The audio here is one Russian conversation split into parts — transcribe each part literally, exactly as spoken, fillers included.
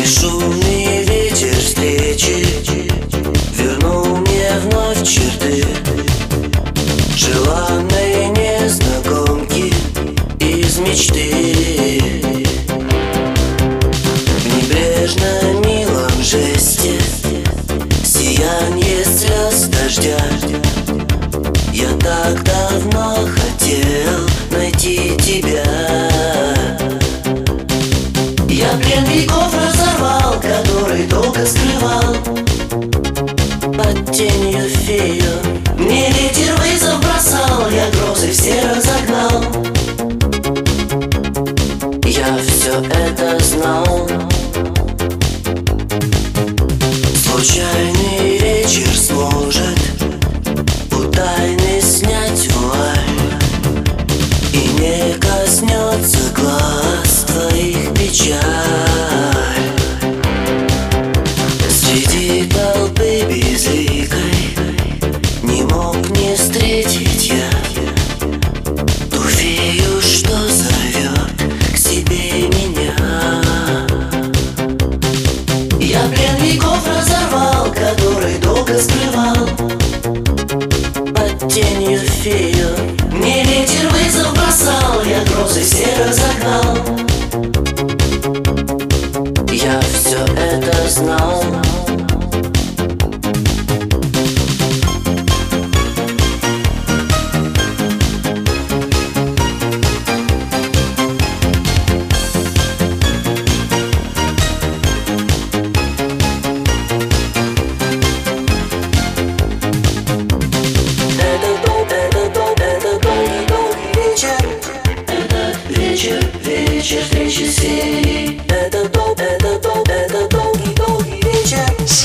Шумный ветер встречи вернул мне вновь черты желанной незнакомки из мечты. В небрежно милом жесте сиянье слез дождя. Я так давно хотел найти тебя. Я плен веков разорвал, который долго скрывал под тенью фею. Мне ветер вызов бросал, я грозы все разогнал. Я все это знал. Случайный вечер сможет у тайны снять вуаль, и не коснется глаз твоих печаль. Среди толпы безликой не мог не встретить я ту фею, что зовет к себе меня. Я плен веков разорвал, который долго скрывал под тенью фею. Мне ветер вызов бросал, я грозы все разогнал. Я все это знал. Вечер встречи с феей. Это дол, это дол, это долгий, долгий вечер.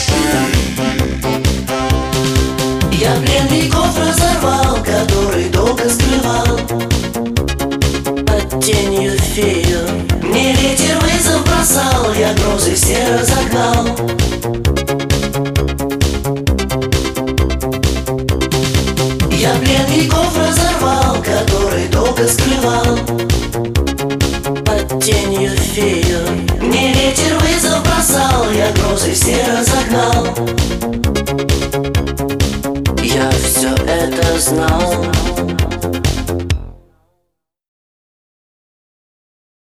Я плен веков разорвал, который долго скрывал под тенью фею. Мне ветер вызов бросал, я грозы все разогнал. Я плен веков разорвал, который долго скрывал под тенью фею.